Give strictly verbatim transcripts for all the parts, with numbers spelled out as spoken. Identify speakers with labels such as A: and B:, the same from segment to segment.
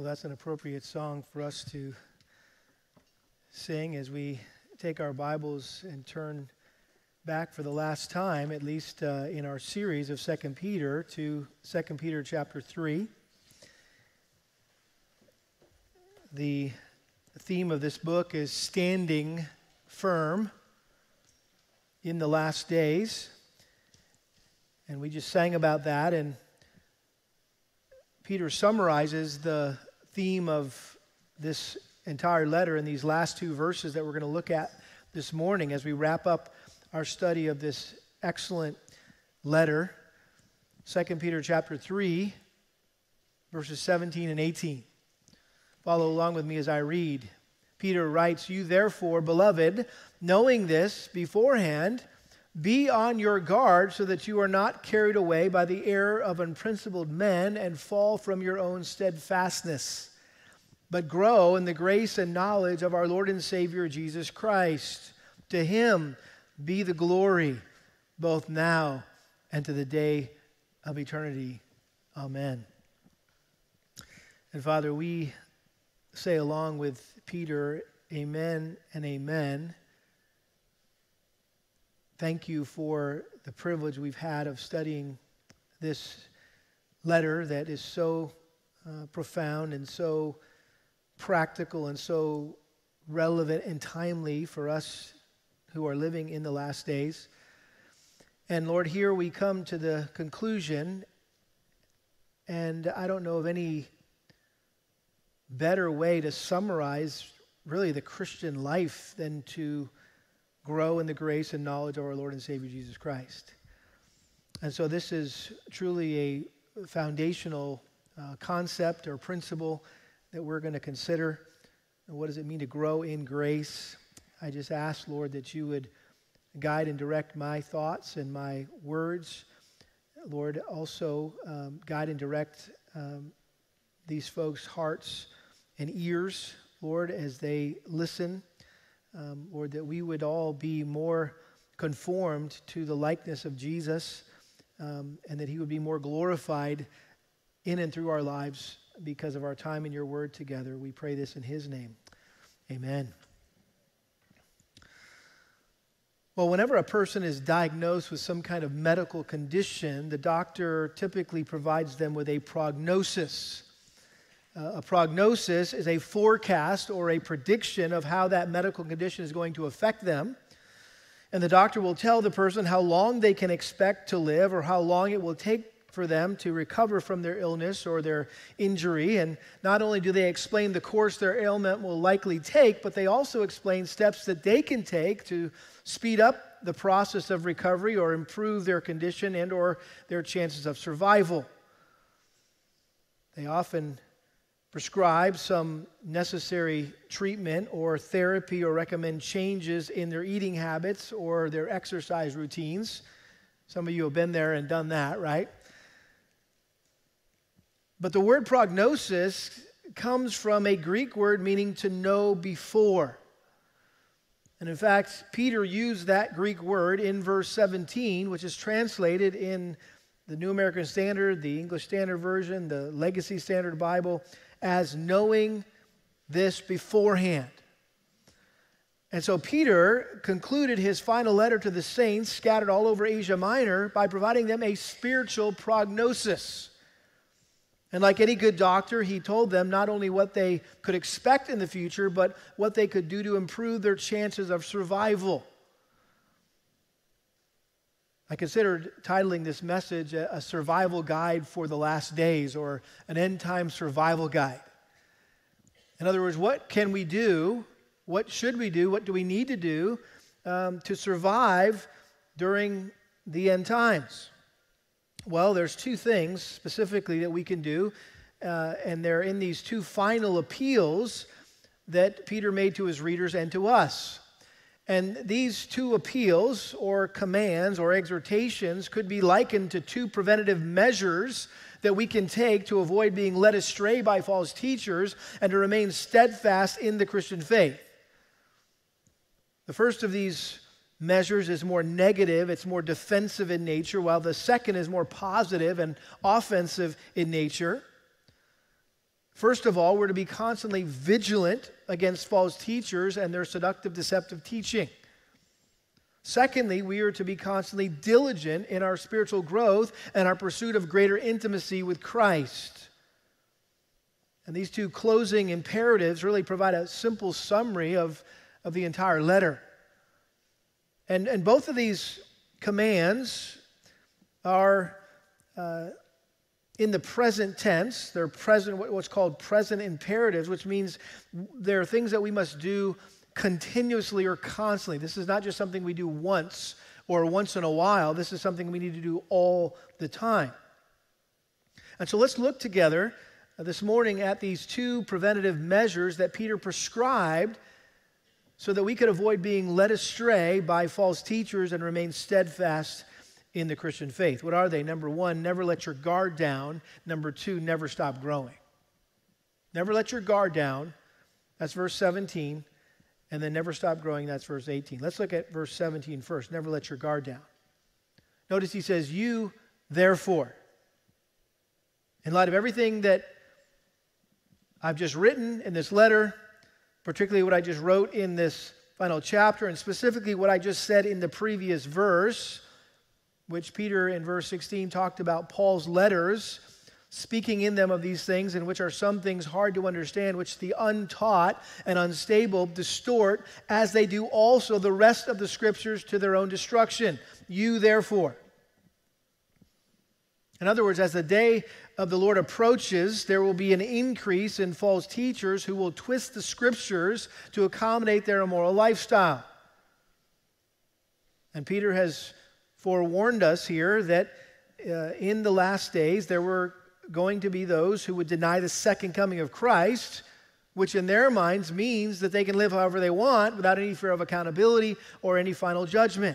A: Well, that's an appropriate song for us to sing as we take our Bibles and turn back for the last time, at least uh, in our series of Second Peter, to Second Peter chapter three. The theme of this book is standing firm in the last days. And we just sang about that, and Peter summarizes the theme of this entire letter in these last two verses that we're going to look at this morning as we wrap up our study of this excellent letter. Second Peter chapter three, verses seventeen and eighteen. Follow along with me as I read. Peter writes, "You therefore, beloved, knowing this beforehand, be on your guard so that you are not carried away by the error of unprincipled men and fall from your own steadfastness, but grow in the grace and knowledge of our Lord and Savior Jesus Christ. To him be the glory both now and to the day of eternity. Amen." And Father, we say along with Peter, amen and amen. Thank you for the privilege we've had of studying this letter that is so uh, profound and so practical and so relevant and timely for us who are living in the last days. And Lord, here we come to the conclusion, and I don't know of any better way to summarize really the Christian life than to grow in the grace and knowledge of our Lord and Savior Jesus Christ. And so this is truly a foundational uh, concept or principle that we're going to consider. And what does it mean to grow in grace? I just ask, Lord, that you would guide and direct my thoughts and my words. Lord, also um, guide and direct um, these folks' hearts and ears, Lord, as they listen. Um, Lord, that we would all be more conformed to the likeness of Jesus, um, and that he would be more glorified in and through our lives because of our time in your word together. We pray this in his name. Amen. Well, whenever a person is diagnosed with some kind of medical condition, the doctor typically provides them with a prognosis. Uh, a prognosis is a forecast or a prediction of how that medical condition is going to affect them. And the doctor will tell the person how long they can expect to live or how long it will take for them to recover from their illness or their injury. And not only do they explain the course their ailment will likely take, but they also explain steps that they can take to speed up the process of recovery or improve their condition and or their chances of survival. They often prescribe some necessary treatment or therapy or recommend changes in their eating habits or their exercise routines. Some of you have been there and done that, right? But the word prognosis comes from a Greek word meaning to know before. And in fact, Peter used that Greek word in verse seventeen, which is translated in the New American Standard, the English Standard Version, the Legacy Standard Bible, as knowing this beforehand. And so Peter concluded his final letter to the saints scattered all over Asia Minor by providing them a spiritual prognosis. And like any good doctor, he told them not only what they could expect in the future, but what they could do to improve their chances of survival. I considered titling this message a, a survival guide for the last days, or an end-time survival guide. In other words, what can we do? What should we do? What do we need to do um, to survive during the end times? Well, there's two things specifically that we can do, uh, and they're in these two final appeals that Peter made to his readers and to us. And these two appeals or commands or exhortations could be likened to two preventative measures that we can take to avoid being led astray by false teachers and to remain steadfast in the Christian faith. The first of these measures is more negative, it's more defensive in nature, while the second is more positive and offensive in nature. First of all, we're to be constantly vigilant against false teachers and their seductive, deceptive teaching. Secondly, we are to be constantly diligent in our spiritual growth and our pursuit of greater intimacy with Christ. And these two closing imperatives really provide a simple summary of, of the entire letter. And, and both of these commands are uh, in the present tense. They're present, what's called present imperatives, which means there are things that we must do continuously or constantly. This is not just something we do once or once in a while. This is something we need to do all the time. And so let's look together this morning at these two preventative measures that Peter prescribed so that we could avoid being led astray by false teachers and remain steadfast in the Christian faith. What are they? Number one, never let your guard down. Number two, never stop growing. Never let your guard down. That's verse seventeen. And then never stop growing, that's verse eighteen. Let's look at verse seventeen first. Never let your guard down. Notice he says, you therefore. In light of everything that I've just written in this letter, particularly what I just wrote in this final chapter, and specifically what I just said in the previous verse, which Peter in verse sixteen talked about Paul's letters, speaking in them of these things, in which are some things hard to understand, which the untaught and unstable distort, as they do also the rest of the Scriptures to their own destruction. You therefore. In other words, as the day of the Lord approaches, there will be an increase in false teachers who will twist the Scriptures to accommodate their immoral lifestyle. And Peter has forewarned us here that uh, in the last days there were going to be those who would deny the second coming of Christ, which in their minds means that they can live however they want without any fear of accountability or any final judgment.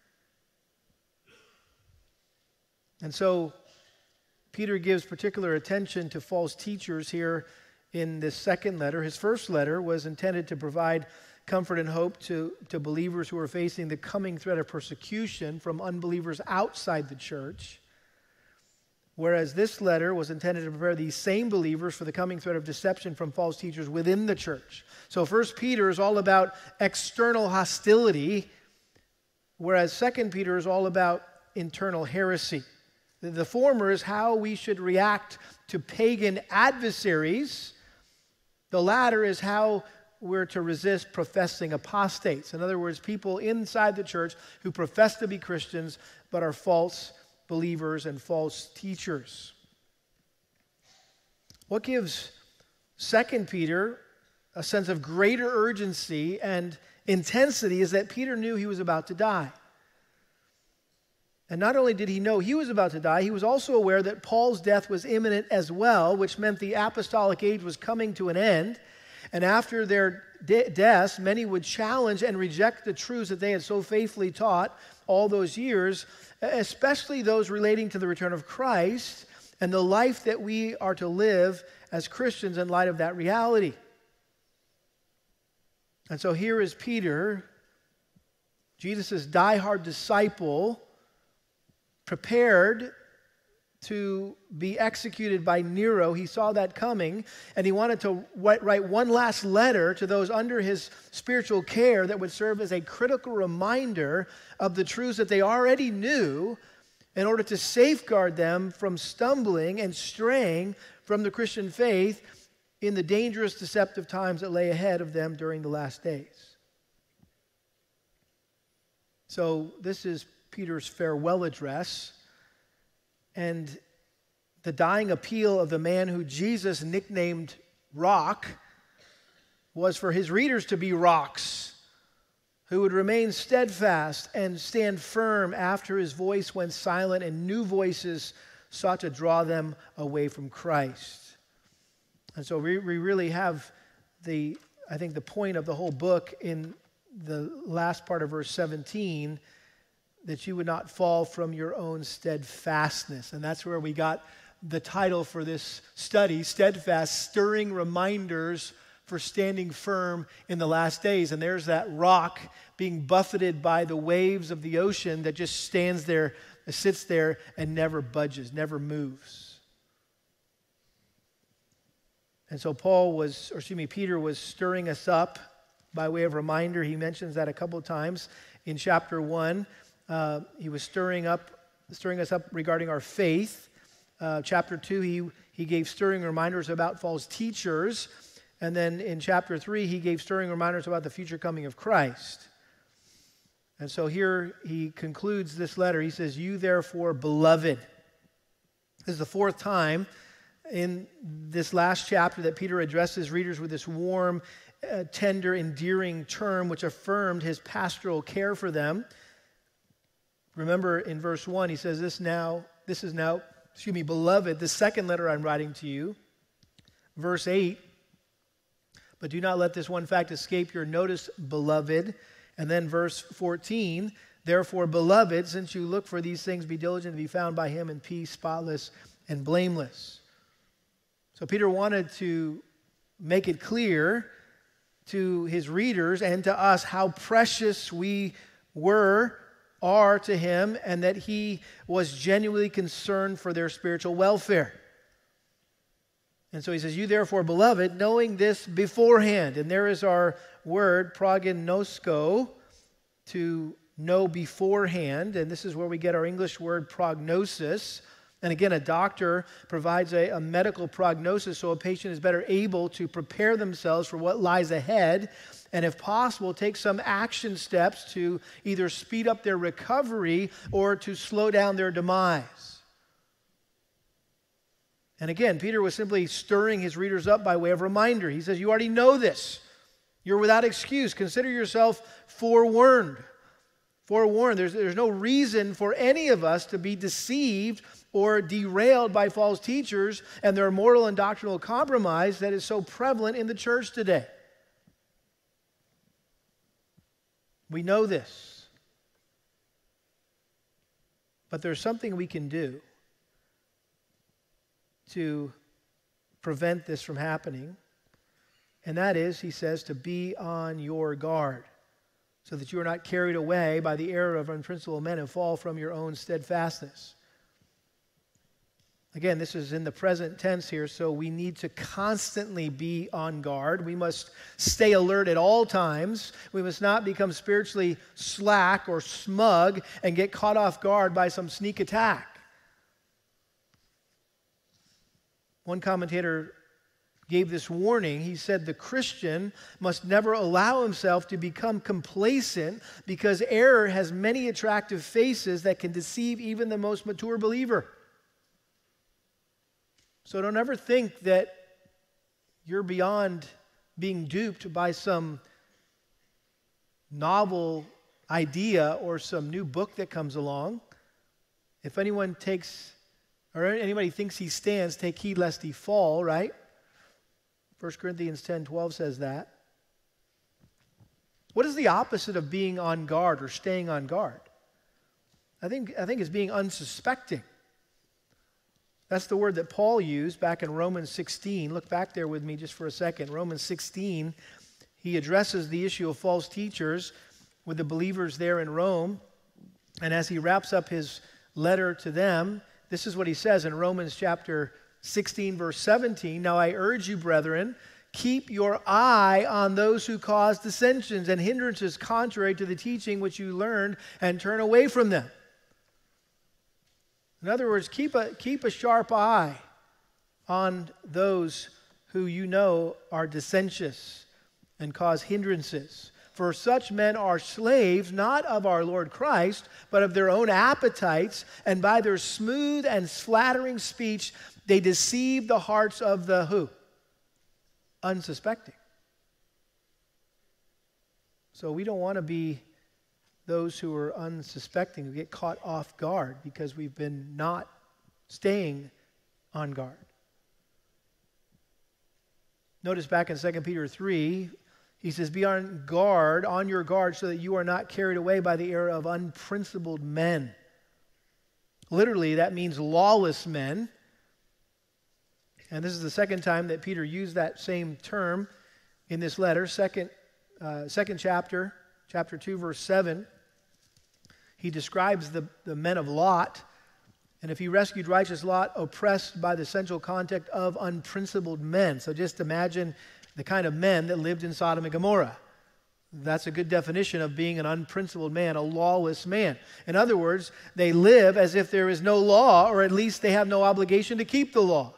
A: And so Peter gives particular attention to false teachers here in this second letter. His first letter was intended to provide comfort and hope to, to believers who are facing the coming threat of persecution from unbelievers outside the church. Whereas this letter was intended to prepare these same believers for the coming threat of deception from false teachers within the church. So First Peter is all about external hostility, whereas Second Peter is all about internal heresy. The former is how we should react to pagan adversaries. The latter is how we're to resist professing apostates. In other words, people inside the church who profess to be Christians but are false believers and false teachers. What gives Second Peter a sense of greater urgency and intensity is that Peter knew he was about to die. And not only did he know he was about to die, he was also aware that Paul's death was imminent as well, which meant the apostolic age was coming to an end. And after their de- deaths, many would challenge and reject the truths that they had so faithfully taught all those years, especially those relating to the return of Christ and the life that we are to live as Christians in light of that reality. And so here is Peter, Jesus' diehard disciple, prepared to be executed by Nero. He saw that coming, and he wanted to write one last letter to those under his spiritual care that would serve as a critical reminder of the truths that they already knew in order to safeguard them from stumbling and straying from the Christian faith in the dangerous, deceptive times that lay ahead of them during the last days. So this is Peter's farewell address, and the dying appeal of the man who Jesus nicknamed Rock was for his readers to be rocks who would remain steadfast and stand firm after his voice went silent and new voices sought to draw them away from Christ. And so we, we really have the, I think, the point of the whole book in the last part of verse seventeen, that you would not fall from your own steadfastness. And that's where we got the title for this study, Steadfast, Stirring Reminders for Standing Firm in the Last Days. And there's that rock being buffeted by the waves of the ocean that just stands there, sits there, and never budges, never moves. And so Paul was, or excuse me, Peter was stirring us up by way of reminder. He mentions that a couple of times in chapter one. Uh, he was stirring up, stirring us up regarding our faith. Uh, chapter two, he, he gave stirring reminders about false teachers. And then in chapter three, he gave stirring reminders about the future coming of Christ. And so here he concludes this letter. He says, "You therefore, beloved." This is the fourth time in this last chapter that Peter addressed his readers with this warm, uh, tender, endearing term which affirmed his pastoral care for them. Remember in verse one, he says, This now, this is now, excuse me, beloved, the second letter I'm writing to you. Verse eight, "But do not let this one fact escape your notice, beloved." And then verse fourteen, "Therefore, beloved, since you look for these things, be diligent to be found by him in peace, spotless and blameless." So Peter wanted to make it clear to his readers and to us how precious we were, are to him, and that he was genuinely concerned for their spiritual welfare. And so he says, "You therefore, beloved, knowing this beforehand." And there is our word, prognosko, to know beforehand. And this is where we get our English word prognosis. And again, a doctor provides a, a medical prognosis so a patient is better able to prepare themselves for what lies ahead. And if possible, take some action steps to either speed up their recovery or to slow down their demise. And again, Peter was simply stirring his readers up by way of reminder. He says, you already know this. You're without excuse. Consider yourself forewarned. Forewarned. There's, there's no reason for any of us to be deceived or derailed by false teachers and their moral and doctrinal compromise that is so prevalent in the church today. We know this. But there's something we can do to prevent this from happening. And that is, he says, to be on your guard, so that you are not carried away by the error of unprincipled men and fall from your own steadfastness. Again, this is in the present tense here, so we need to constantly be on guard. We must stay alert at all times. We must not become spiritually slack or smug and get caught off guard by some sneak attack. One commentator gave this warning. He said the Christian must never allow himself to become complacent because error has many attractive faces that can deceive even the most mature believer. So don't ever think that you're beyond being duped by some novel idea or some new book that comes along. If anyone takes, or anybody thinks he stands, take heed lest he fall, right? First Corinthians ten twelve says that. What is the opposite of being on guard or staying on guard? I think, I think it's being unsuspecting. That's the word that Paul used back in Romans sixteen. Look back there with me just for a second. Romans sixteen, he addresses the issue of false teachers with the believers there in Rome. And as he wraps up his letter to them, this is what he says in Romans chapter sixteen, verse seventeen. "Now I urge you, brethren, keep your eye on those who cause dissensions and hindrances contrary to the teaching which you learned, and turn away from them." In other words, keep a, keep a sharp eye on those who you know are dissentious and cause hindrances. For such men are slaves, not of our Lord Christ, but of their own appetites, and by their smooth and flattering speech, they deceive the hearts of the who? Unsuspecting. So we don't want to be those who are unsuspecting, who get caught off guard because we've been not staying on guard. Notice back in Second Peter three, he says, be on guard, on your guard, so that you are not carried away by the error of unprincipled men. Literally, that means lawless men. And this is the second time that Peter used that same term in this letter. Second, uh, second chapter, chapter two, verse seven. He describes the, the men of Lot, And if he rescued righteous Lot, oppressed by the central context of unprincipled men. So just imagine the kind of men that lived in Sodom and Gomorrah. That's a good definition of being an unprincipled man, a lawless man. In other words, they live as if there is no law, or at least they have no obligation to keep the law.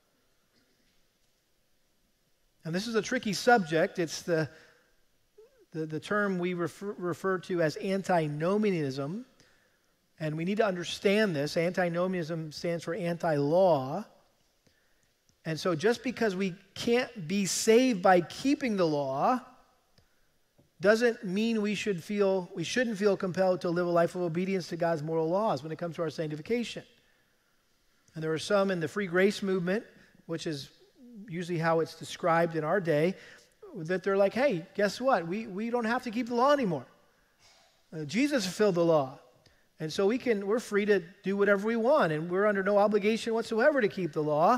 A: And this is a tricky subject. It's the, the, the term we refer, refer to as antinomianism. And we need to understand this. Antinomianism stands for anti-law. And so just because we can't be saved by keeping the law doesn't mean we should feel we shouldn't feel compelled to live a life of obedience to God's moral laws when it comes to our sanctification. And there are some in the free grace movement, which is usually how it's described in our day, that they're like, hey, guess what? We, we don't have to keep the law anymore. Uh, Jesus fulfilled the law. And so we can, we're free to do whatever we want, and we're under no obligation whatsoever to keep the law.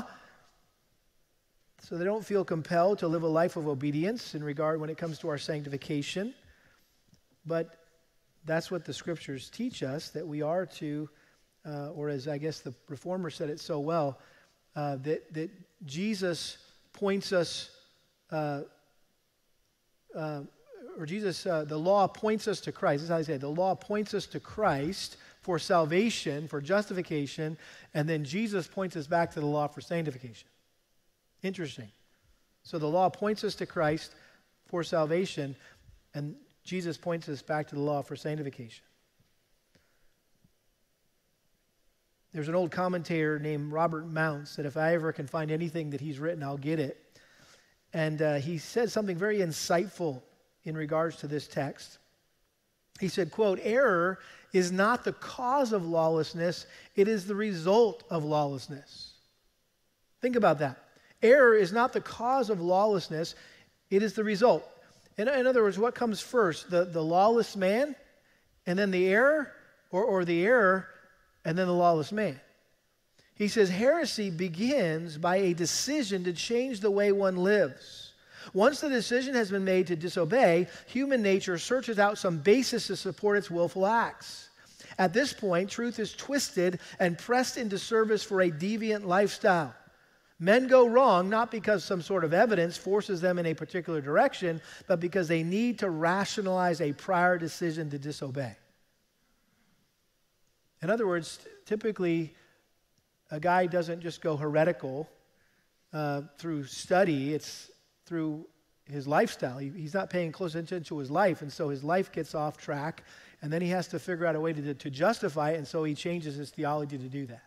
A: So they don't feel compelled to live a life of obedience in regard when it comes to our sanctification. But that's what the scriptures teach us, that we are to, uh, or as I guess the Reformer said it so well, uh, that, that Jesus points us, uh, uh, or Jesus, uh, the law points us to Christ. That's how I say it. The law points us to Christ for salvation, for justification, and then Jesus points us back to the law for sanctification. Interesting. So the law points us to Christ for salvation, and Jesus points us back to the law for sanctification. There's an old commentator named Robert Mounce that if I ever can find anything that he's written, I'll get it. And uh, he said something very insightful in regards to this text. He said, quote, "Error is not the cause of lawlessness, it is the result of lawlessness." Think about that. Error is not the cause of lawlessness, it is the result. In, in other words, what comes first? The, the lawless man, and then the error, or, or the error, and then the lawless man. He says, heresy begins by a decision to change the way one lives. Once the decision has been made to disobey, human nature searches out some basis to support its willful acts. At this point, truth is twisted and pressed into service for a deviant lifestyle. Men go wrong not because some sort of evidence forces them in a particular direction, but because they need to rationalize a prior decision to disobey. In other words, typically, a guy doesn't just go heretical uh, through study. It's through his lifestyle. He, he's not paying close attention to his life, and so his life gets off track, and then he has to figure out a way to, to justify it, and so he changes his theology to do that.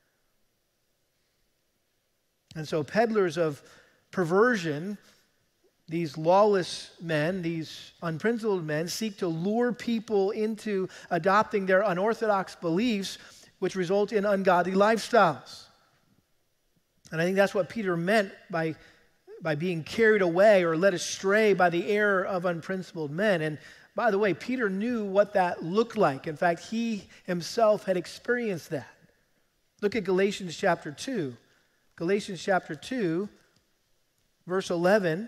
A: And so peddlers of perversion, these lawless men, these unprincipled men, seek to lure people into adopting their unorthodox beliefs, which result in ungodly lifestyles. And I think that's what Peter meant by, by being carried away or led astray by the error of unprincipled men. And by the way, Peter knew what that looked like. In fact, he himself had experienced that. Look at Galatians chapter two. Galatians chapter two, verse eleven.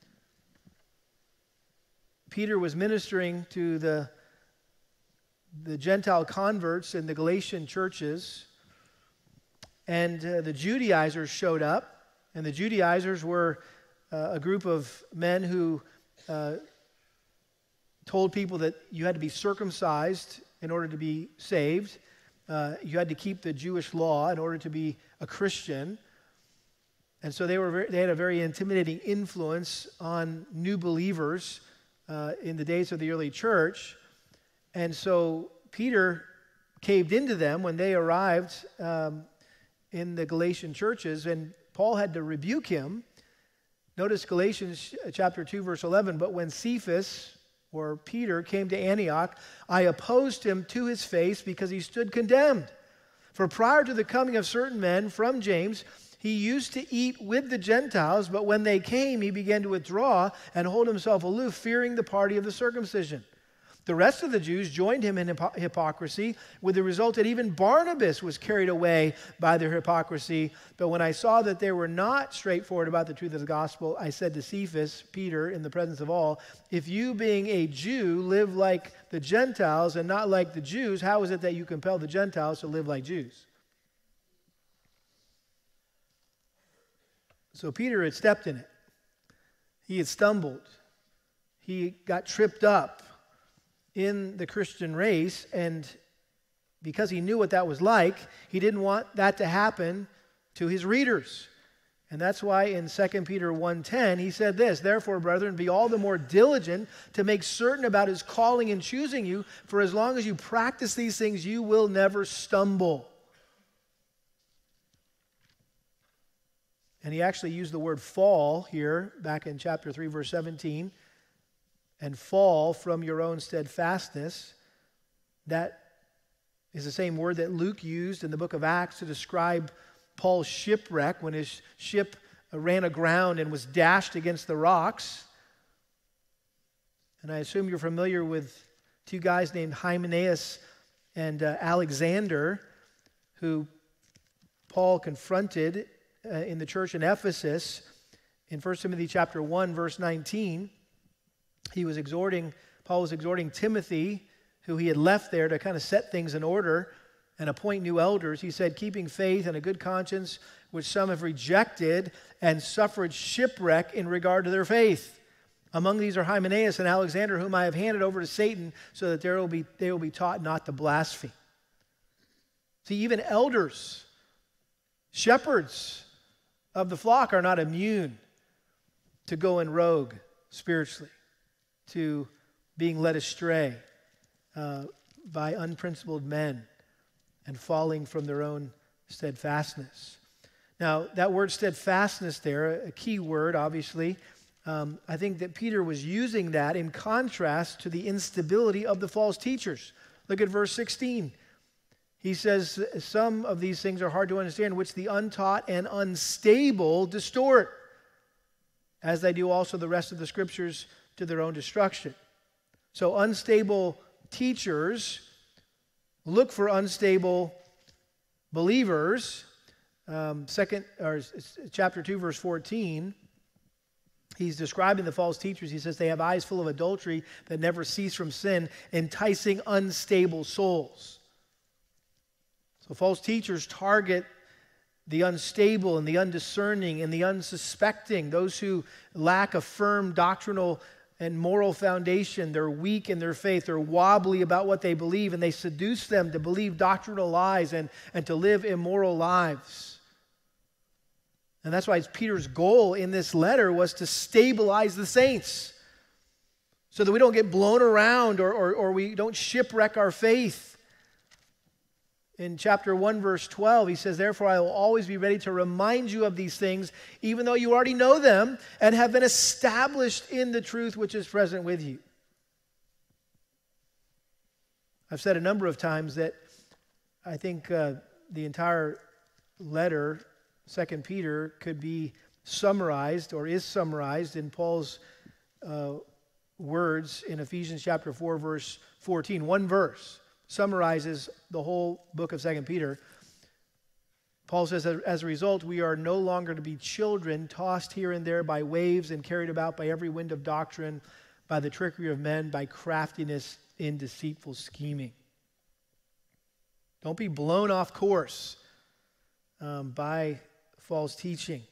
A: Peter was ministering to the, the Gentile converts in the Galatian churches, and uh, the Judaizers showed up, and the Judaizers were uh, a group of men who uh, told people that you had to be circumcised in order to be saved. Uh, you had to keep the Jewish law in order to be a Christian. And so they were very, they had a very intimidating influence on new believers uh, in the days of the early church. And so Peter caved into them when they arrived um, in the Galatian churches, and Paul had to rebuke him. Notice Galatians chapter two, verse eleven, "But when Cephas," or Peter, "came to Antioch, I opposed him to his face because he stood condemned. For prior to the coming of certain men from James, he used to eat with the Gentiles, but when they came, he began to withdraw and hold himself aloof, fearing the party of the circumcision. The rest of the Jews joined him in hypo- hypocrisy, with the result that even Barnabas was carried away by their hypocrisy. But when I saw that they were not straightforward about the truth of the gospel, I said to Cephas," Peter, in the presence of all, "If you, being a Jew, live like the Gentiles and not like the Jews, how is it that you compel the Gentiles to live like Jews?" So Peter had stepped in it. He had stumbled. He got tripped up in the Christian race, and because he knew what that was like, he didn't want that to happen to his readers. And that's why in Second Peter one ten, he said this, "Therefore, brethren, be all the more diligent to make certain about his calling and choosing you, for as long as you practice these things, you will never stumble." And he actually used the word fall here, back in chapter three, verse seventeen, and fall from your own steadfastness. That is the same word that Luke used in the book of Acts to describe Paul's shipwreck when his ship ran aground and was dashed against the rocks. And I assume you're familiar with two guys named Hymenaeus and uh, Alexander, who Paul confronted uh, in the church in Ephesus. In First Timothy chapter one, verse nineteen, he was exhorting, Paul was exhorting Timothy, who he had left there to kind of set things in order and appoint new elders. He said, "Keeping faith and a good conscience, which some have rejected and suffered shipwreck in regard to their faith. Among these are Hymenaeus and Alexander, whom I have handed over to Satan, so that there will be, they will be taught not to blaspheme." See, even elders, shepherds of the flock are not immune to going rogue spiritually, to being led astray uh, by unprincipled men and falling from their own steadfastness. Now, that word steadfastness there, a key word, obviously, um, I think that Peter was using that in contrast to the instability of the false teachers. Look at verse sixteen. He says, "Some of these things are hard to understand, which the untaught and unstable distort, as they do also the rest of the scriptures to their own destruction." So unstable teachers look for unstable believers. Um, second, or chapter two, verse fourteen, he's describing the false teachers. He says they have eyes full of adultery that never cease from sin, enticing unstable souls. So false teachers target the unstable and the undiscerning and the unsuspecting, those who lack a firm doctrinal and moral foundation. They're weak in their faith. They're wobbly about what they believe, and they seduce them to believe doctrinal lies and, and to live immoral lives. And that's why Peter's goal in this letter was to stabilize the saints so that we don't get blown around or, or, or we don't shipwreck our faith. In chapter one, verse twelve, he says, "Therefore I will always be ready to remind you of these things, even though you already know them and have been established in the truth which is present with you." I've said a number of times that I think uh, the entire letter, Second Peter, could be summarized or is summarized in Paul's uh, words in Ephesians chapter four, verse fourteen. One verse summarizes the whole book of Second Peter. Paul says that as a result, we are no longer to be children tossed here and there by waves and carried about by every wind of doctrine, by the trickery of men, by craftiness in deceitful scheming. Don't be blown off course um, by false teaching.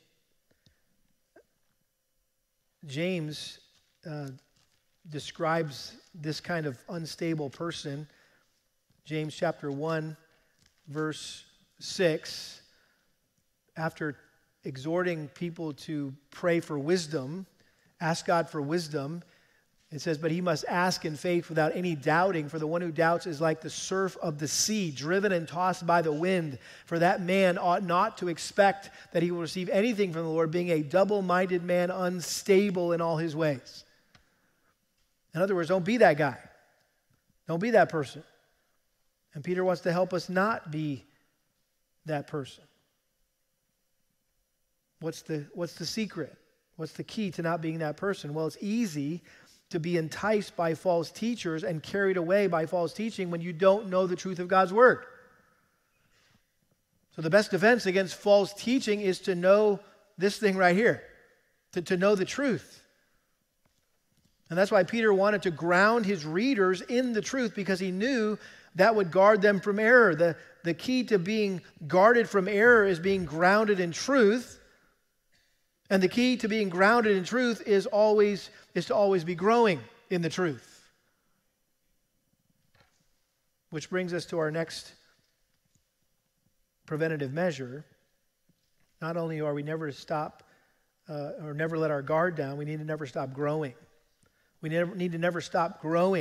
A: James uh, describes this kind of unstable person. James chapter one, verse six, after exhorting people to pray for wisdom, ask God for wisdom, it says, "But he must ask in faith without any doubting, for the one who doubts is like the surf of the sea, driven and tossed by the wind. For that man ought not to expect that he will receive anything from the Lord, being a double-minded man, unstable in all his ways." In other words, don't be that guy. Don't be that person. And Peter wants to help us not be that person. What's the, what's the secret? What's the key to not being that person? Well, it's easy to be enticed by false teachers and carried away by false teaching when you don't know the truth of God's word. So the best defense against false teaching is to know this thing right here, to, to know the truth. And that's why Peter wanted to ground his readers in the truth, because he knew that would guard them from error. The, the key to being guarded from error is being grounded in truth. And the key to being grounded in truth is always is to always be growing in the truth. Which brings us to our next preventative measure. Not only are we never to stop uh, or never let our guard down, we need to never stop growing. We never, need to never stop growing.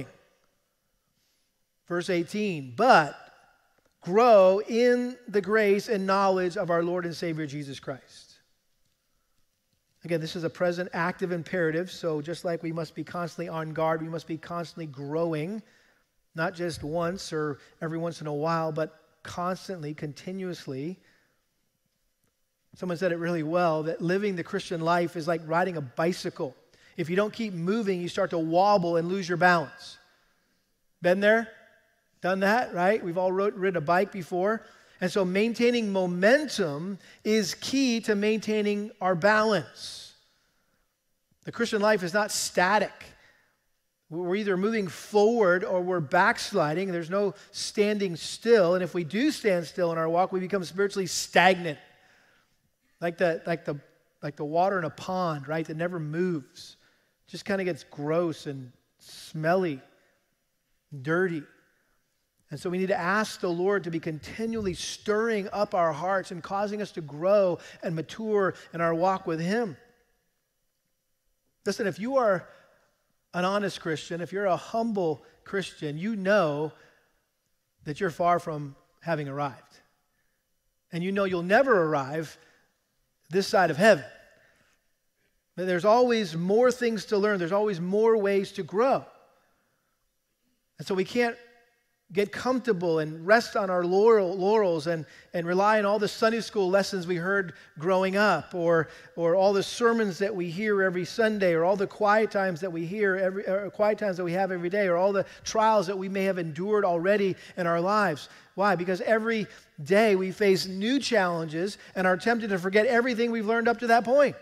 A: Verse eighteen, but grow in the grace and knowledge of our Lord and Savior Jesus Christ. Again, this is a present active imperative, so just like we must be constantly on guard, we must be constantly growing, not just once or every once in a while, but constantly, continuously. Someone said it really well, that living the Christian life is like riding a bicycle. If you don't keep moving, you start to wobble and lose your balance. Been there? Done that, right? We've all rode, ridden a bike before. And so maintaining momentum is key to maintaining our balance. The Christian life is not static. We're either moving forward or we're backsliding. There's no standing still. And if we do stand still in our walk, we become spiritually stagnant. Like the, like the, like the water in a pond, right, that never moves. Just kind of gets gross and smelly, dirty. And so we need to ask the Lord to be continually stirring up our hearts and causing us to grow and mature in our walk with Him. Listen, if you are an honest Christian, if you're a humble Christian, you know that you're far from having arrived. And you know you'll never arrive this side of heaven. There's always more things to learn. There's always more ways to grow. And so we can't get comfortable and rest on our laurel, laurels and, and rely on all the Sunday school lessons we heard growing up, or or all the sermons that we hear every Sunday, or all the quiet times that we hear every or quiet times that we have every day, or all the trials that we may have endured already in our lives. Why? Because every day we face new challenges and are tempted to forget everything we've learned up to that point.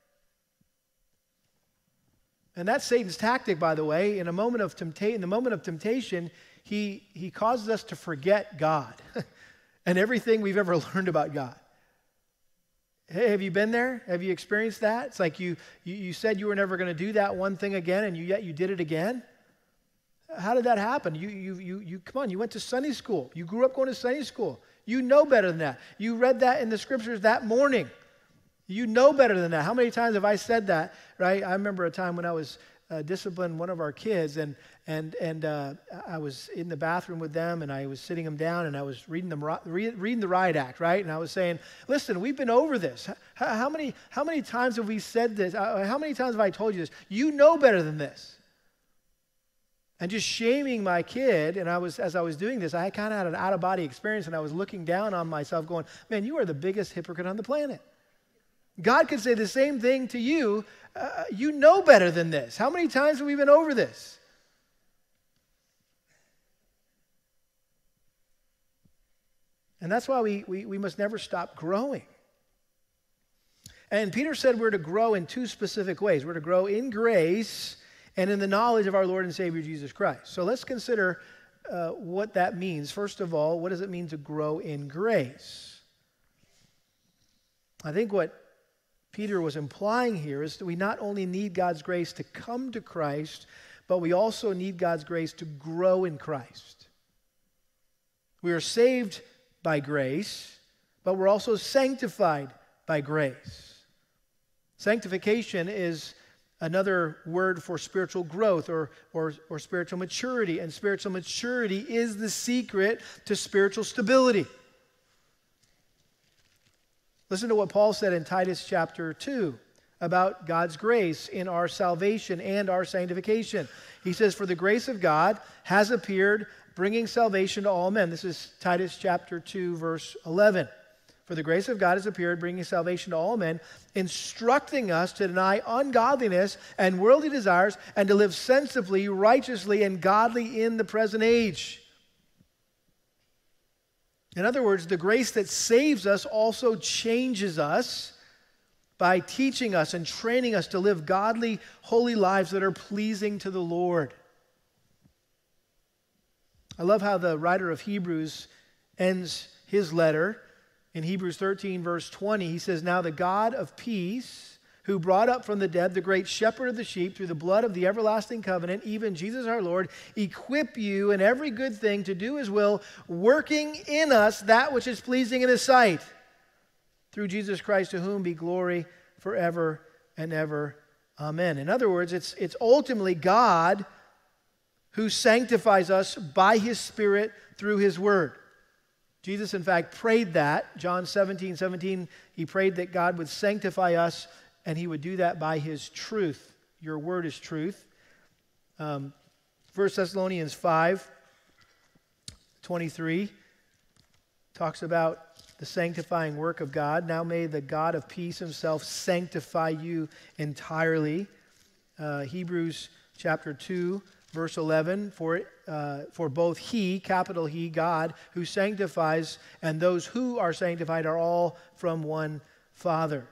A: And that's Satan's tactic, by the way. In a moment of temptation, in the moment of temptation, He, he causes us to forget God and everything we've ever learned about God. Hey, have you been there? Have you experienced that? It's like you, you, you said you were never going to do that one thing again, and you, yet you did it again. How did that happen? You, you, you, you, come on, you went to Sunday school. You grew up going to Sunday school. You know better than that. You read that in the scriptures that morning. You know better than that. How many times have I said that, right? I remember a time when I was uh, disciplining one of our kids, and and and uh, I was in the bathroom with them, and I was sitting them down, and I was reading them re- reading the riot act, right? And I was saying, listen, we've been over this. How, how many how many times have we said this? How many times have I told you this? You know better than this. And just shaming my kid, and I was as I was doing this, I kind of had an out-of-body experience, and I was looking down on myself going, man, you are the biggest hypocrite on the planet. God could say the same thing to you. Uh, you know better than this. How many times have we been over this? And that's why we, we, we must never stop growing. And Peter said we're to grow in two specific ways. We're to grow in grace and in the knowledge of our Lord and Savior Jesus Christ. So let's consider uh, what that means. First of all, what does it mean to grow in grace? I think what Peter was implying here is that we not only need God's grace to come to Christ, but we also need God's grace to grow in Christ. We are saved by grace, but we're also sanctified by grace. Sanctification is another word for spiritual growth or, or, or spiritual maturity, and spiritual maturity is the secret to spiritual stability. Listen to what Paul said in Titus chapter two about God's grace in our salvation and our sanctification. He says, for the grace of God has appeared, bringing salvation to all men. This is Titus chapter two, verse eleven. For the grace of God has appeared, bringing salvation to all men, instructing us to deny ungodliness and worldly desires and to live sensibly, righteously, and godly in the present age. In other words, the grace that saves us also changes us by teaching us and training us to live godly, holy lives that are pleasing to the Lord. I love how the writer of Hebrews ends his letter. In Hebrews thirteen, verse twenty, he says, now the God of peace, who brought up from the dead the great shepherd of the sheep through the blood of the everlasting covenant, even Jesus our Lord, equip you in every good thing to do his will, working in us that which is pleasing in his sight. Through Jesus Christ, to whom be glory forever and ever. Amen. In other words, it's, it's ultimately God who sanctifies us by his Spirit through his word. Jesus, in fact, prayed that. John seventeen seventeen, he prayed that God would sanctify us, and he would do that by his truth. Your word is truth. Um, First Thessalonians five twenty-three talks about the sanctifying work of God. Now may the God of peace himself sanctify you entirely. Uh, Hebrews chapter two, verse eleven, for, uh, for both he, capital He, God, who sanctifies, and those who are sanctified are all from one Father.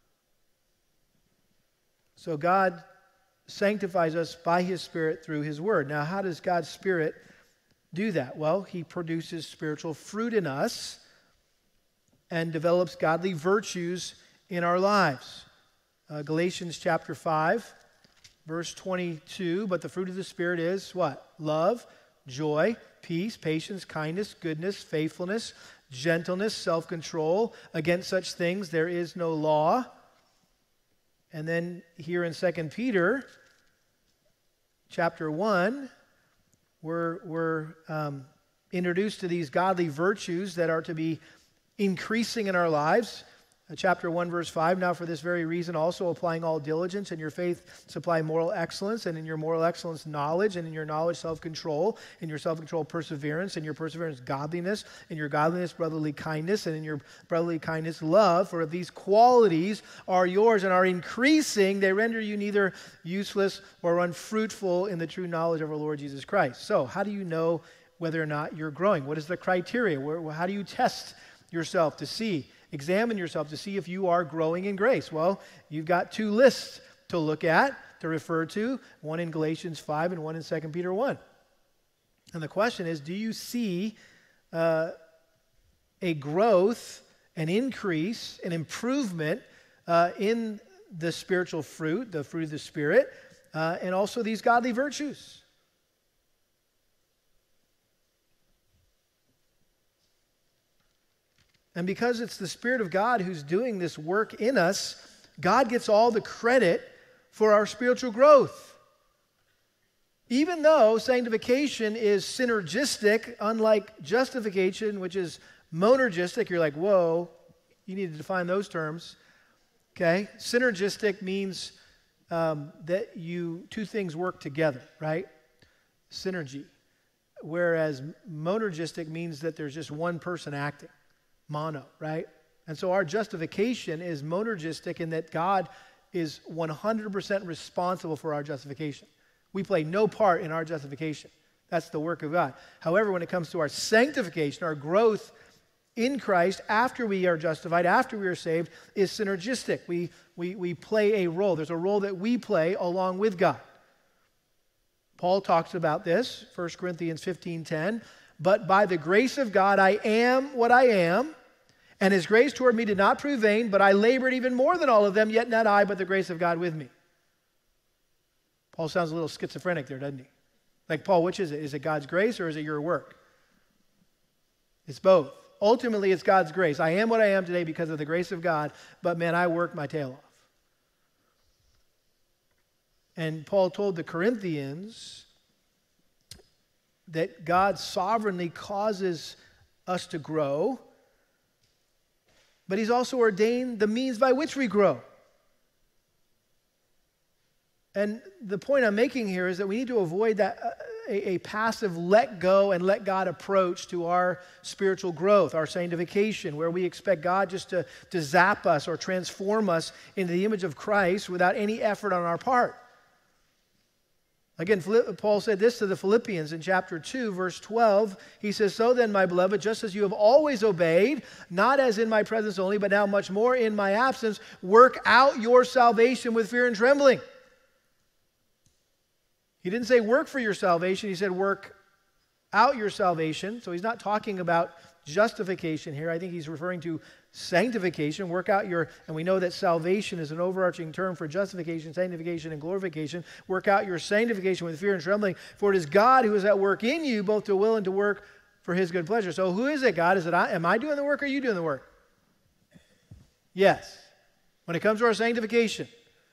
A: So God sanctifies us by his Spirit through his word. Now, how does God's Spirit do that? Well, he produces spiritual fruit in us and develops godly virtues in our lives. Uh, Galatians chapter five, verse twenty-two, but the fruit of the Spirit is what? Love, joy, peace, patience, kindness, goodness, faithfulness, gentleness, self-control. Against such things there is no law. And then here in Second Peter chapter one, we're, we're um, introduced to these godly virtues that are to be increasing in our lives. Uh, chapter one, verse five, now for this very reason also applying all diligence, and your faith supply moral excellence, and in your moral excellence knowledge, and in your knowledge self-control, in your self-control perseverance, and your perseverance godliness, in your godliness brotherly kindness, and in your brotherly kindness love. For if these qualities are yours and are increasing, they render you neither useless or unfruitful in the true knowledge of our Lord Jesus Christ. So how do you know whether or not you're growing? What is the criteria? Where, how do you test yourself to see, examine yourself to see if you are growing in grace? Well, you've got two lists to look at, to refer to, one in Galatians five and one in Second Peter one. And the question is, do you see uh, a growth, an increase, an improvement uh, in the spiritual fruit, the fruit of the Spirit, uh, and also these godly virtues? And because it's the Spirit of God who's doing this work in us, God gets all the credit for our spiritual growth. Even though sanctification is synergistic, unlike justification, which is monergistic, you're like, whoa, you need to define those terms. Okay? Synergistic means um, that you two things work together, right? Synergy. Whereas monergistic means that there's just one person acting. Mono, right? And so our justification is monergistic in that God is one hundred percent responsible for our justification. We play no part in our justification. That's the work of God. However, when it comes to our sanctification, our growth in Christ after we are justified, after we are saved, is synergistic. We, we, we play a role. There's a role that we play along with God. Paul talks about this, First Corinthians fifteen ten. But by the grace of God I am what I am, and his grace toward me did not prove vain, but I labored even more than all of them, yet not I, but the grace of God with me. Paul sounds a little schizophrenic there, doesn't he? Like, Paul, which is it? Is it God's grace or is it your work? It's both. Ultimately, it's God's grace. I am what I am today because of the grace of God, but man, I worked my tail off. And Paul told the Corinthians that God sovereignly causes us to grow, but he's also ordained the means by which we grow. And the point I'm making here is that we need to avoid that uh, a, a passive let go and let God approach to our spiritual growth, our sanctification, where we expect God just to, to zap us or transform us into the image of Christ without any effort on our part. Again, Paul said this to the Philippians in chapter two, verse twelve. He says, so then, my beloved, just as you have always obeyed, not as in my presence only, but now much more in my absence, work out your salvation with fear and trembling. He didn't say work for your salvation. He said work out your salvation. So he's not talking about justification here. I think he's referring to sanctification. Work out your, and we know that salvation is an overarching term for justification, sanctification, and glorification. Work out your sanctification with fear and trembling, for it is God who is at work in you, both to will and to work for his good pleasure. So who is it, God? Is it I? Am I doing the work or are you doing the work? Yes. When it comes to our sanctification.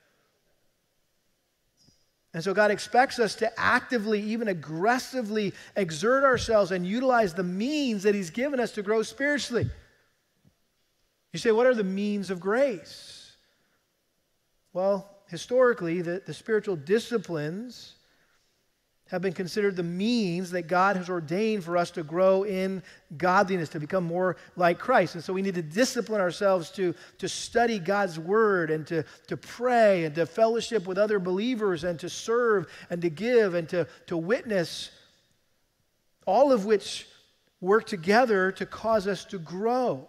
A: And so God expects us to actively, even aggressively exert ourselves and utilize the means that he's given us to grow spiritually. You say, what are the means of grace? Well, historically, the, the spiritual disciplines have been considered the means that God has ordained for us to grow in godliness, to become more like Christ. And so we need to discipline ourselves to, to study God's word and to, to pray and to fellowship with other believers and to serve and to give and to, to witness, all of which work together to cause us to grow.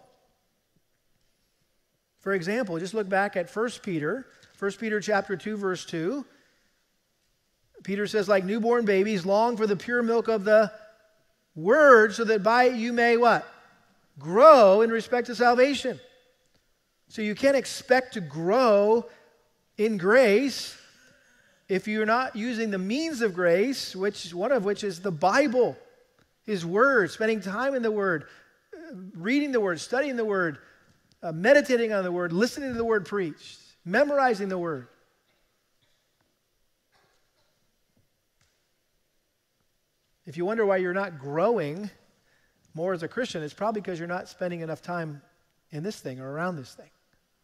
A: For example, just look back at First Peter, First Peter chapter two, verse two. Peter says, like newborn babies, long for the pure milk of the word, so that by it you may what? Grow in respect to salvation. So you can't expect to grow in grace if you're not using the means of grace, which one of which is the Bible, his word, spending time in the word, reading the word, studying the word, uh, meditating on the word, listening to the word preached, memorizing the word. If you wonder why you're not growing more as a Christian, it's probably because you're not spending enough time in this thing or around this thing.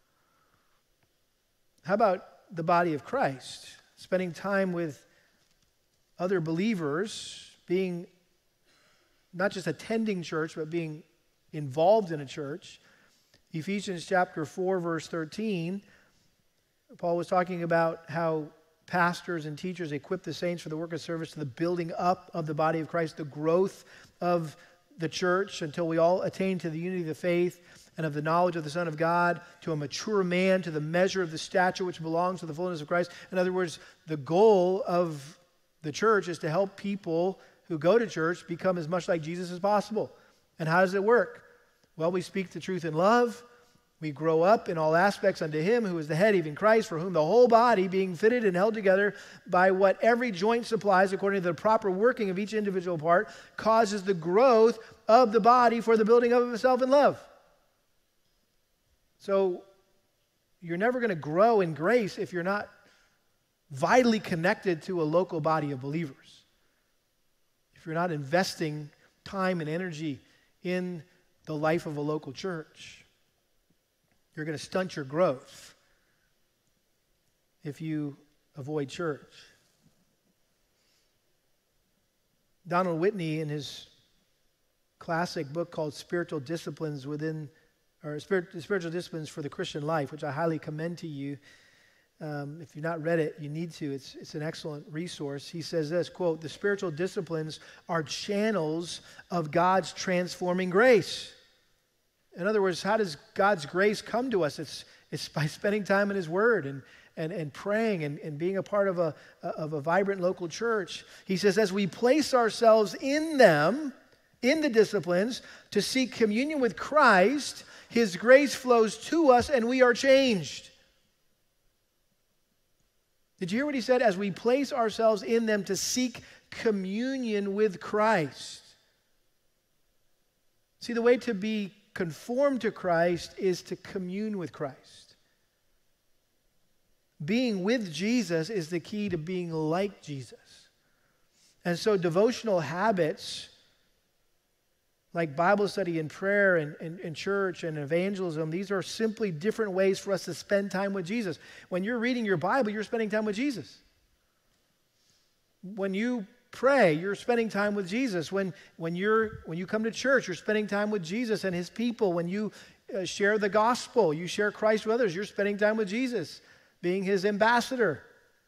A: How about the body of Christ? Spending time with other believers, being not just attending church, but being involved in a church. Ephesians chapter four, verse thirteen, Paul was talking about how pastors and teachers equip the saints for the work of service to the building up of the body of Christ, the growth of the church until we all attain to the unity of the faith and of the knowledge of the Son of God, to a mature man, to the measure of the stature which belongs to the fullness of Christ. In other words, the goal of the church is to help people who go to church become as much like Jesus as possible. And how does it work? Well, we speak the truth in love. We grow up in all aspects unto him who is the head, even Christ, for whom the whole body, being fitted and held together by what every joint supplies, according to the proper working of each individual part, causes the growth of the body for the building of itself in love. So you're never going to grow in grace if you're not vitally connected to a local body of believers. If you're not investing time and energy in the life of a local church. You're going to stunt your growth if you avoid church. Donald Whitney, in his classic book called Spiritual Disciplines within, or Spirit, Spiritual Disciplines for the Christian Life, which I highly commend to you. Um, if you've not read it, you need to. It's, it's an excellent resource. He says this, quote, "The spiritual disciplines are channels of God's transforming grace." In other words, how does God's grace come to us? It's, it's by spending time in his word and, and, and praying and, and being a part of a, of a vibrant local church. He says, as we place ourselves in them, in the disciplines, to seek communion with Christ, his grace flows to us and we are changed. Did you hear what he said? As we place ourselves in them to seek communion with Christ. See, the way to be conformed to Christ is to commune with Christ. Being with Jesus is the key to being like Jesus. And so devotional habits like Bible study and prayer and, and, and church and evangelism, these are simply different ways for us to spend time with Jesus. When you're reading your Bible, you're spending time with Jesus. When you pray, you're spending time with Jesus. When, when, you're, when you come to church, you're spending time with Jesus and his people. When you uh, share the gospel, you share Christ with others, you're spending time with Jesus, being his ambassador.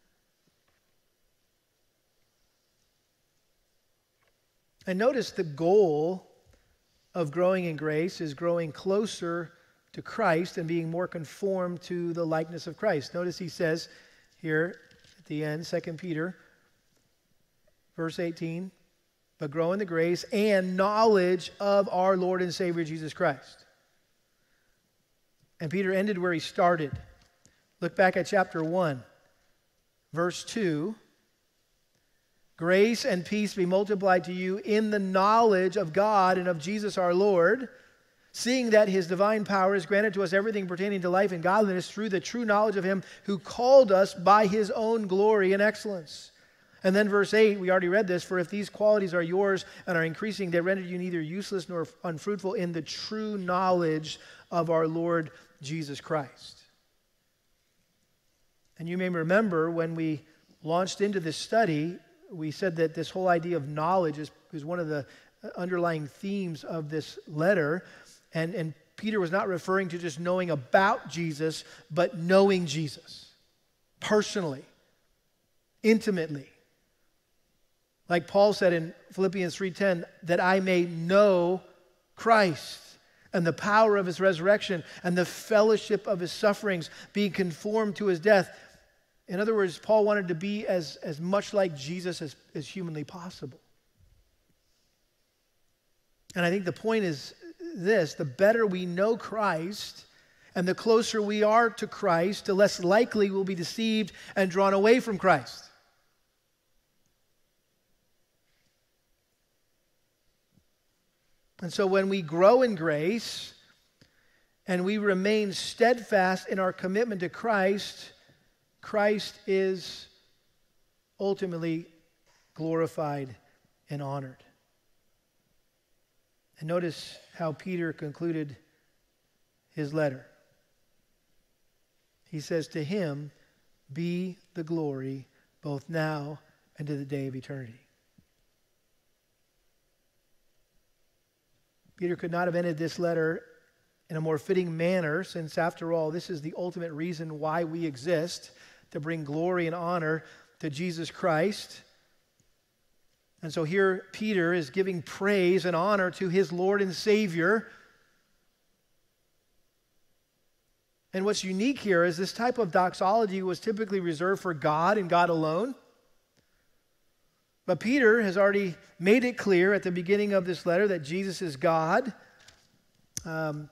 A: And notice the goal of growing in grace is growing closer to Christ and being more conformed to the likeness of Christ. Notice he says here at the end, Second Peter, verse eighteen, but grow in the grace and knowledge of our Lord and Savior Jesus Christ. And Peter ended where he started. Look back at chapter one, verse two. Grace and peace be multiplied to you in the knowledge of God and of Jesus our Lord, seeing that his divine power has granted to us everything pertaining to life and godliness through the true knowledge of him who called us by his own glory and excellence. And then verse eight, we already read this, for if these qualities are yours and are increasing, they render you neither useless nor unfruitful in the true knowledge of our Lord Jesus Christ. And you may remember when we launched into this study, we said that this whole idea of knowledge is, is one of the underlying themes of this letter. And, and Peter was not referring to just knowing about Jesus, but knowing Jesus personally, intimately. Like Paul said in Philippians three ten, that I may know Christ and the power of his resurrection and the fellowship of his sufferings, being conformed to his death. In other words, Paul wanted to be as, as much like Jesus as, as humanly possible. And I think the point is this: the better we know Christ and the closer we are to Christ, the less likely we'll be deceived and drawn away from Christ. And so when we grow in grace and we remain steadfast in our commitment to Christ, Christ is ultimately glorified and honored. And notice how Peter concluded his letter. He says, to him be the glory both now and to the day of eternity. Peter could not have ended this letter in a more fitting manner, since after all, this is the ultimate reason why we exist, to bring glory and honor to Jesus Christ. And so here Peter is giving praise and honor to his Lord and Savior. And what's unique here is this type of doxology was typically reserved for God and God alone. But Peter has already made it clear at the beginning of this letter that Jesus is God. Um,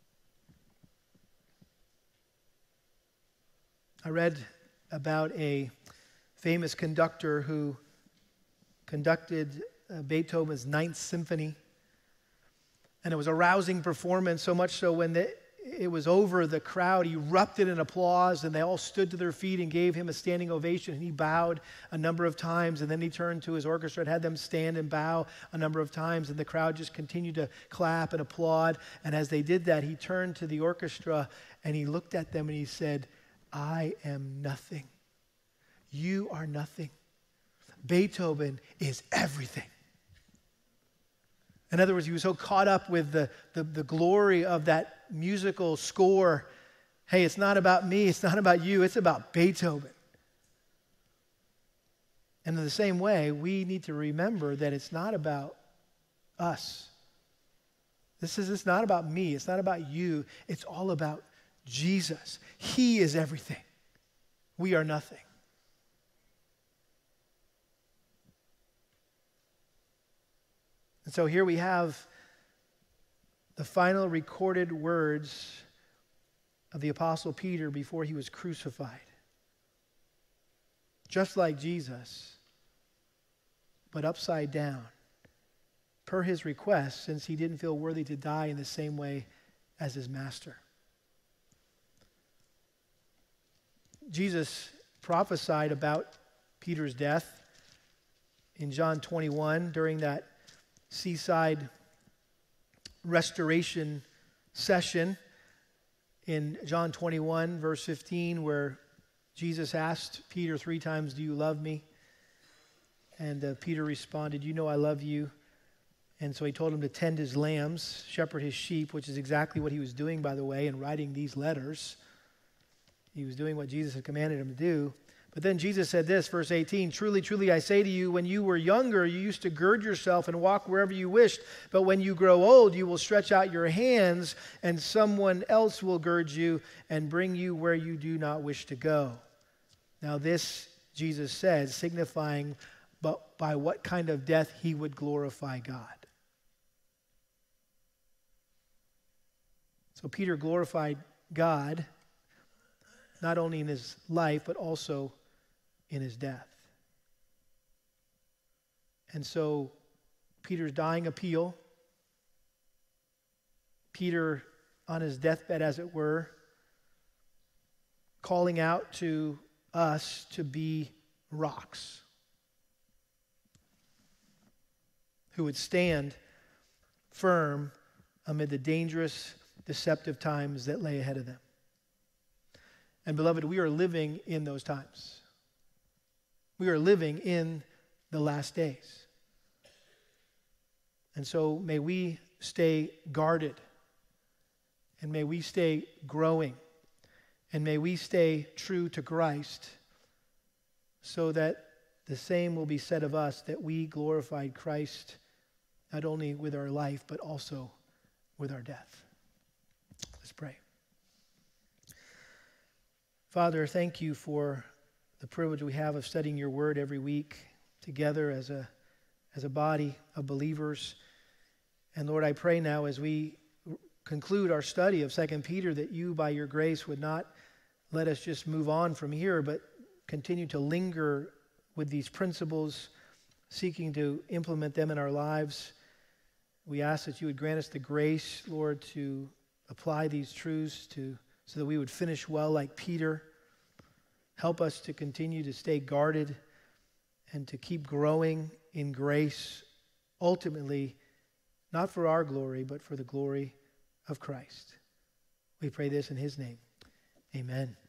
A: I read about a famous conductor who conducted uh, Beethoven's Ninth Symphony. And it was a rousing performance, so much so when the, it was over, the crowd erupted in applause, and they all stood to their feet and gave him a standing ovation. And he bowed a number of times, and then he turned to his orchestra and had them stand and bow a number of times, and the crowd just continued to clap and applaud. And as they did that, he turned to the orchestra and he looked at them and he said, I am nothing. You are nothing. Beethoven is everything. In other words, he was so caught up with the, the, the glory of that musical score. Hey, it's not about me, it's not about you, it's about Beethoven. And in the same way, we need to remember that it's not about us. This is it's not about me, it's not about you, it's all about Jesus. He is everything. We are nothing. And so here we have the final recorded words of the Apostle Peter before he was crucified. Just like Jesus, but upside down, per his request, since he didn't feel worthy to die in the same way as his master. Jesus prophesied about Peter's death in John twenty-one during that seaside restoration session in John twenty-one, verse fifteen, where Jesus asked Peter three times, do you love me? And uh, Peter responded, you know I love you. And so he told him to tend his lambs, shepherd his sheep, which is exactly what he was doing, by the way, in writing these letters. He was doing what Jesus had commanded him to do. But then Jesus said this, verse eighteen, truly, truly, I say to you, when you were younger, you used to gird yourself and walk wherever you wished. But when you grow old, you will stretch out your hands, and someone else will gird you and bring you where you do not wish to go. Now this, Jesus said, signifying but by what kind of death he would glorify God. So Peter glorified God not only in his life, but also in his death. And so Peter's dying appeal, Peter on his deathbed, as it were, calling out to us to be rocks who would stand firm amid the dangerous, deceptive times that lay ahead of them. And beloved, we are living in those times. We are living in the last days. And so may we stay guarded, and may we stay growing, and may we stay true to Christ, so that the same will be said of us, that we glorified Christ not only with our life, but also with our death. Let's pray. Father, thank you for the privilege we have of studying your word every week together as a, as a body of believers. And Lord, I pray now as we conclude our study of Second Peter that you, by your grace, would not let us just move on from here, but continue to linger with these principles, seeking to implement them in our lives. We ask that you would grant us the grace, Lord, to apply these truths to so that we would finish well like Peter. Help us to continue to stay guarded and to keep growing in grace, ultimately, not for our glory, but for the glory of Christ. We pray this in his name. Amen.